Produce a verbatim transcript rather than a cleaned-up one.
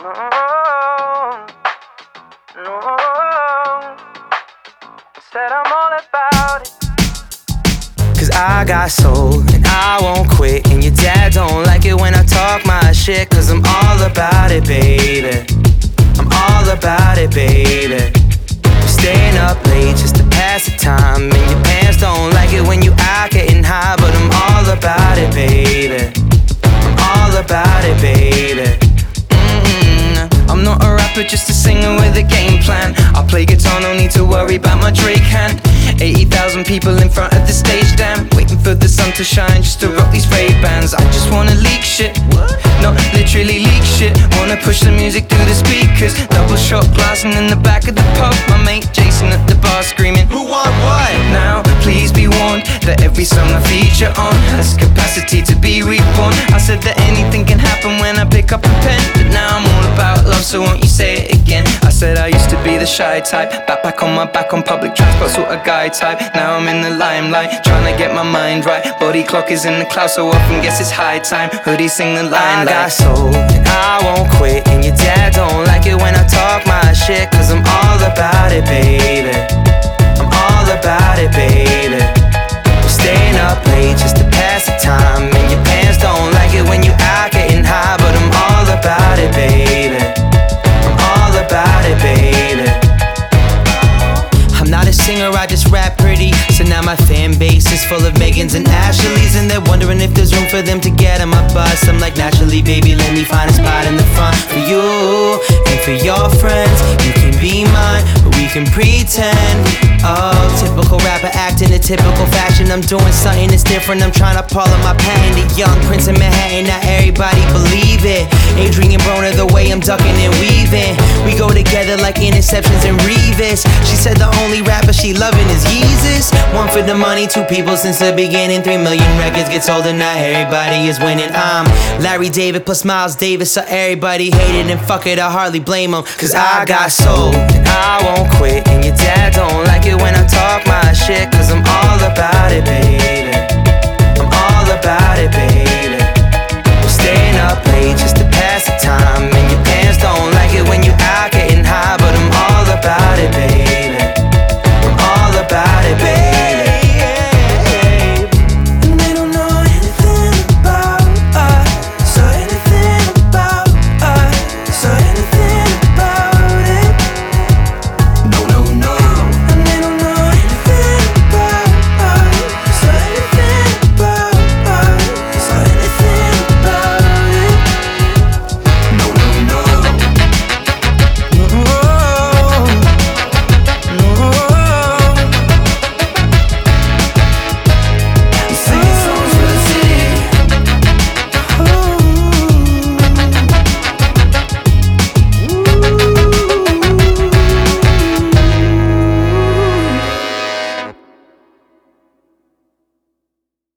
No, no. Said I'm all about it. Cause I got soul and I won't quit. And your dad don't like it when I talk my shit. Cause I'm all about it, baby. I'm all about it, baby. I'm staying up late just to pass the time. And your parents don't like it when you out getting high. But I'm all about it, baby. I'm all about it, baby. Mm-mm. I'm not a rapper, just a singer with a game plan. I play guitar, no need to worry about my Drake hand. Eighty thousand people in front of the stage, damn. Waiting for the sun to shine just to rock these Ray-Bans. I just wanna leak shit, no, literally leak shit. Wanna push the music through the speakers. Double shot glass and in the back of the pub, my mate Jason at the bar screaming, who want what? Now, please be warned that every song I feature on has capacity to be reborn. I said that anything can happen when I pick up a pen, but now I'm all about love, so won't you say it again? I said I used to be the shy type, backpack on my back on public transport, sort of guy type. Now I'm in the limelight, trying to get my mind right. Body clock is in the clouds, so often guess it's high time. Hoodie sing the line. I got soul and I won't quit. And your dad don't like it when I talk my shit. Cause I'm all about it, baby. I'm all about it, baby. I'm staying up late just to pass the time. And your parents don't like it when you out getting high. But I'm all about it, baby. I'm all about it, baby. I'm not a singer, I just rap pretty. So now my fan base is full of Megans and Ashleys. And they're wondering if there's room for them to get on my bus. I'm like, naturally, baby, let me find a spot in the front for you and for your friends. You can be mine, but we can pretend. Oh, typical rapper acting a typical fashion. I'm doing something that's different, I'm trying to pull on my patent. The young prince of Manhattan, not everybody believe it. Adrian Broner, the way I'm ducking and weaving. We go together like interceptions and Revis. She said the only rapper she loving is Yeezus. One for the money, two people since the beginning. Three million records get sold and now everybody is winning. I'm Larry David plus Miles Davis, so everybody hate it and fuck it, I hardly blame them. Cause I got soul and I won't quit. And your dad don't like it when I talk my shit. Cause I'm all about it, baby. I'm all about it, baby. I'm staying up late just to pass the time. And your parents don't